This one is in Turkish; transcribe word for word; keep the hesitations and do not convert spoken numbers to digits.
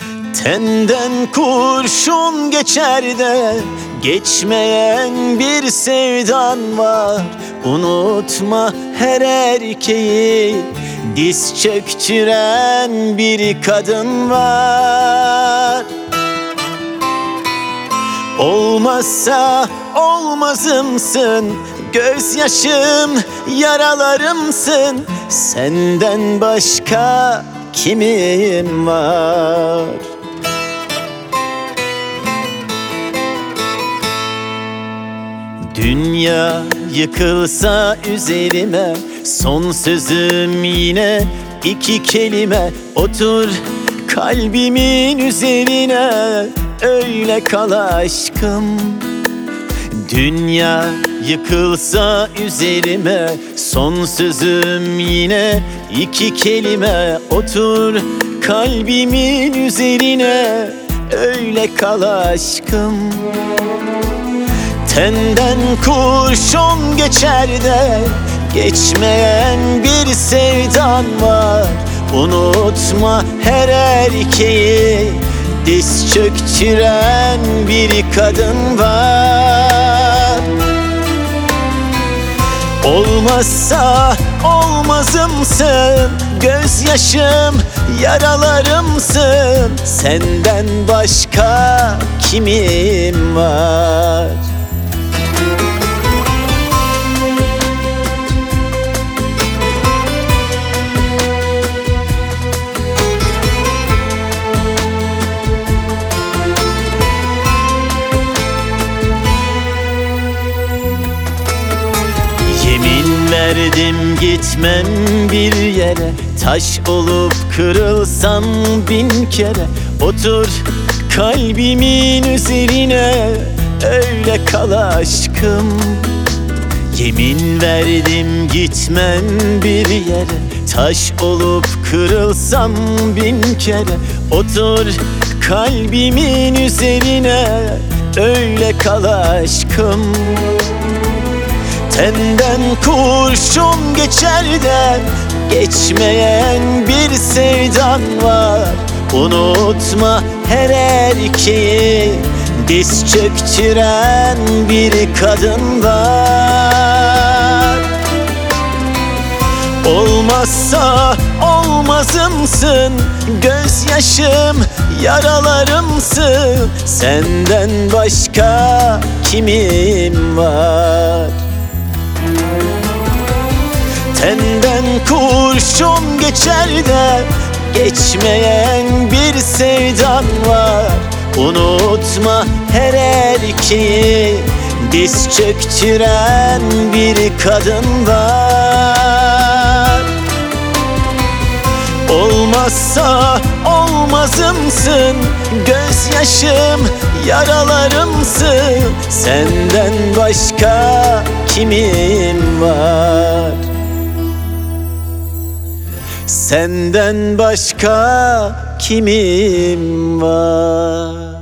Tenden kurşun geçer de geçmeyen bir sevdan var. Unutma, her erkeği diz çöktüren bir kadın var. Olmazsa olmazımsın, gözyaşım, yaralarımsın. Senden başka kimim var? Dünya yıkılsa üzerime, son sözüm yine iki kelime. Otur kalbimin üzerine, öyle kal aşkım. Dünya yıkılsa üzerime, son sözüm yine iki kelime. Otur kalbimin üzerine, öyle kal aşkım. Tenden kurşun geçer de geçmeyen bir sevdan var. Unutma, her erkeği diz çöktüren bir kadın var. Olmazsa olmazımsın, gözyaşım, yaralarımsın. Senden başka kimim var? Yemin verdim gitmem bir yere, taş olup kırılsam bin kere. Otur kalbimin üzerine, öyle kal aşkım. Yemin verdim gitmem bir yere, taş olup kırılsam bin kere. Otur kalbimin üzerine, öyle kal aşkım. Tenden kurşun geçer de geçmeyen bir sevdan var. Unutma, her erkeği diz çöktüren bir kadın var. Olmazsa olmazımsın, gözyaşım, yaralarımsın. Senden başka kimim var? Tenden kurşun geçer de geçmeyen bir sevdan var. Unutma, her erkeği diz çöktüren bir kadın var. Olmazsa olmazımsın, gözyaşım, yaralarımsın. Senden başka kimim var? Senden başka kimim var?